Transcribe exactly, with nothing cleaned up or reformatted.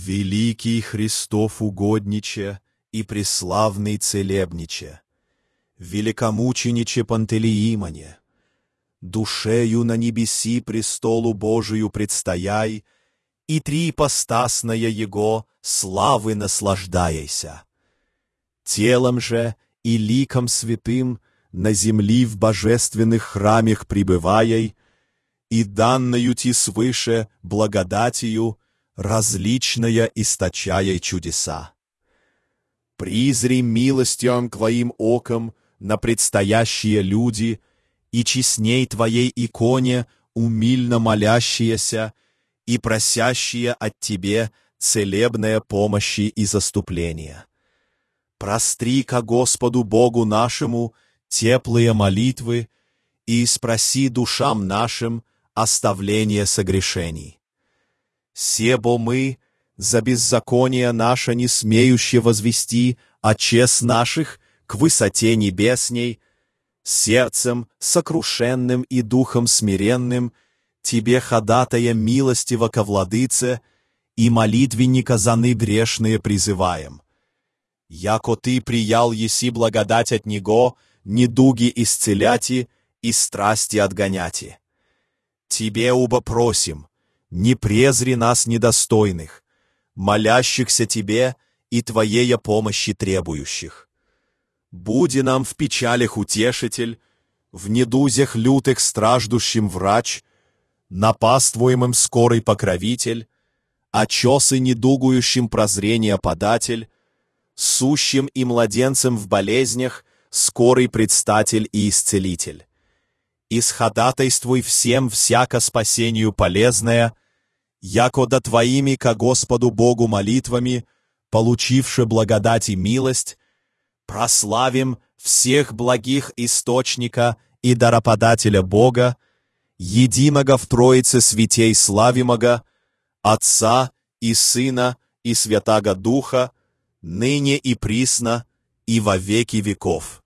Великий Христов угодниче и преславный целебниче, великомучениче Пантелеимоне, душею на небеси престолу Божию предстояй, и три ипостасное Его славы наслаждаяйся. Телом же и ликом святым на земли в божественных храмах пребываяй, и данною ти свыше благодатью различная источаяй чудеса. Призри милостям Твоим оком на предстоящие люди, и честней Твоей иконе умильно молящиеся и просящие от Тебе целебные помощи и заступления. Простри ко Господу Богу нашему теплые молитвы и спроси душам нашим оставление согрешений. Себо мы, за беззаконие наше не смеющие возвести о чест наших к высоте небесней, сердцем сокрушенным и духом смиренным, Тебе, ходатая милостиво ко владыце, и молитвенника заны грешные призываем. Яко Ты приял еси благодать от Него, недуги исцеляти и страсти отгоняти. Тебе убо просим, не презри нас недостойных, молящихся Тебе и Твоея помощи требующих. Буди нам в печалях утешитель, в недузях лютых страждущим врач, напаствуемым скорый покровитель, очесы недугующим прозрение податель, сущим и младенцем в болезнях скорый предстатель и исцелитель. Исходатайствуй всем всяко спасению полезное, яко да Твоими ко Господу Богу молитвами, получивши благодать и милость, прославим всех благих источника и дароподателя Бога, единого в Троице святей славимого, Отца и Сына и Святаго Духа, ныне и присно и во веки веков.